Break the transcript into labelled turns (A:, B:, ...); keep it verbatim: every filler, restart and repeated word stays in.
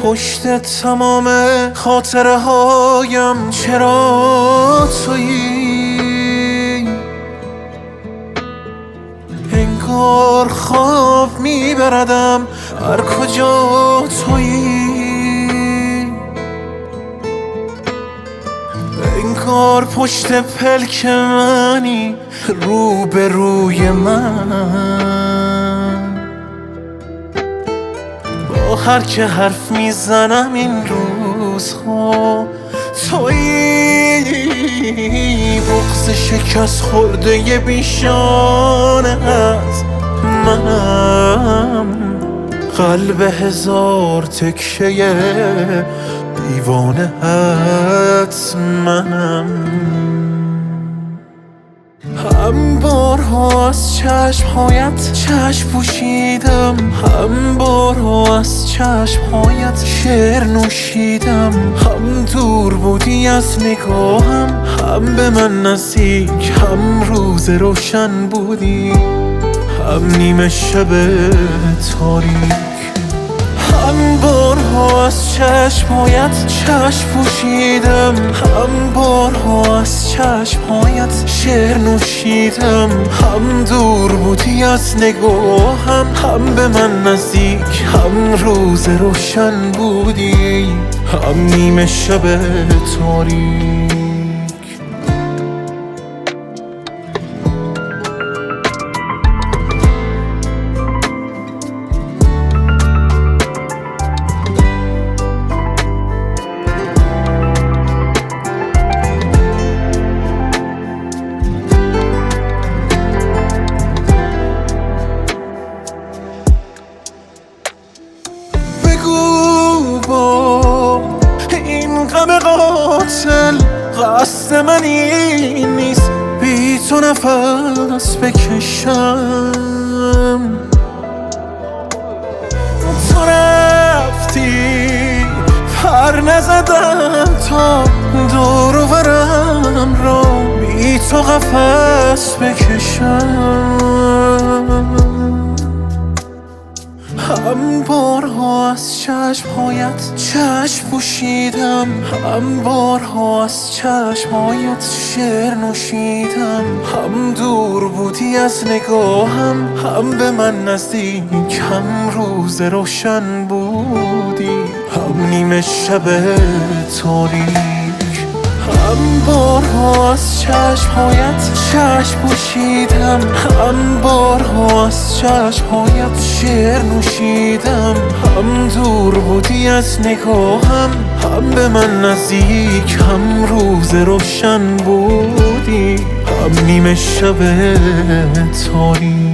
A: پشت تمام خاطره هایم چرا تویی؟ انگار خواب میبردم هر کجا تویی، انگار پشت پلک منی رو به روی من. با هر که حرف میزنم این روزها تویی، بغض شکست خورده ی بیشانه از منم، قلب هزار تکشه دیوانه ات منم. هم بارها از چشمهایت چشم پوشیدم، هم بارها از چشمهایت شعر نوشیدم، هم دور بودی از نگاهم، هم به من نزدیک، هم روز روشن بودی، هم نیمه شب تاریک. هم بارها از چشمهایت چشم پوشیدم، هم بارها از چشمهایت شعر نوشیدم، هم دور بودی از نگاهم، هم به من نزدیک، هم روز روشن بودی، هم نیمه شب تاریک. این غم قاتل قصد من این نیست، بی تو نفس بکشم. تو رفتی پر نزدم تا دور و برم را بی تو قفس بکشم. هم بارها از چشمهایت چشم پوشیدم، هم بارها از چشمهایت شعر نوشیدم، هم دور بودی از نگاهم، هم به من نزدیک، هم روز روشن بودی، هم نیمه شب تاریک. هم بارها از چشمهایت چشم پوشیدم، هم بارها از چشمهایت شعر نوشیدم، هم دور بودی از نگاهم، هم به من نزدیک، هم روز روشن بودی، هم نیمه شب تاریک.